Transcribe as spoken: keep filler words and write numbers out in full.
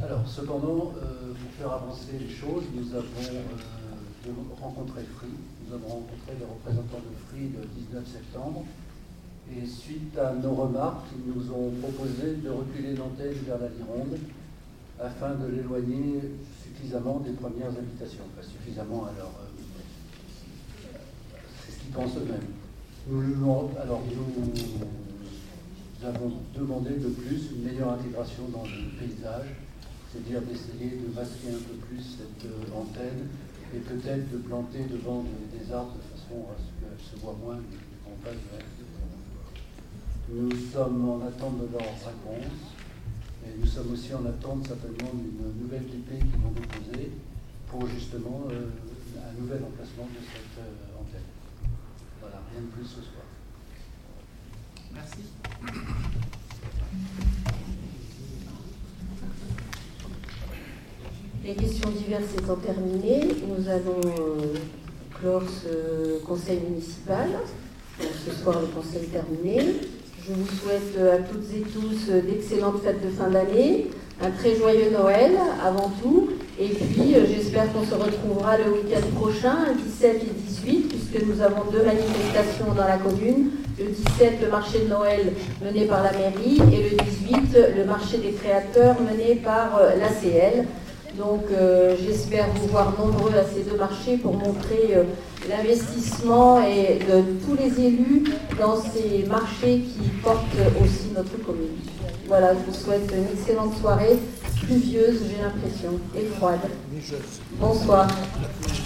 Alors, cependant, euh, pour faire avancer les choses, nous avons euh, rencontré Free. Nous avons rencontré les représentants de Free le dix-neuf septembre. Et suite à nos remarques, ils nous ont proposé de reculer l'antenne vers la Lironde afin de l'éloigner suffisamment des premières habitations. Enfin, suffisamment à leur... Euh, c'est ce qu'ils pensent eux-mêmes. Nous, alors, nous, nous avons demandé de plus une meilleure intégration dans le paysage, c'est-à-dire d'essayer de masquer un peu plus cette euh, antenne et peut-être de planter devant des, des arbres de façon à ce qu'elle se voit moins en face de elle. Nous sommes en attente de leurs réponses et nous sommes aussi en attente certainement d'une nouvelle D P qu'ils vont déposer pour justement euh, un nouvel emplacement de cette euh, antenne. Voilà, rien de plus ce soir. Merci. Les questions diverses étant terminées, nous allons euh, clore ce conseil municipal. Donc, ce soir, le conseil est terminé. Je vous souhaite à toutes et tous d'excellentes fêtes de fin d'année, un très joyeux Noël avant tout, et puis euh, j'espère qu'on se retrouvera le week-end prochain, dix-sept et dix-huit, puisque nous avons deux manifestations dans la commune. Le dix-sept, le marché de Noël mené par la mairie, et le dix-huit, le marché des créateurs mené par euh, l'A C L. Donc euh, j'espère vous voir nombreux à ces deux marchés pour montrer euh, l'investissement et de tous les élus dans ces marchés qui portent aussi notre commune. Voilà, je vous souhaite une excellente soirée, pluvieuse j'ai l'impression, et froide. Bonsoir.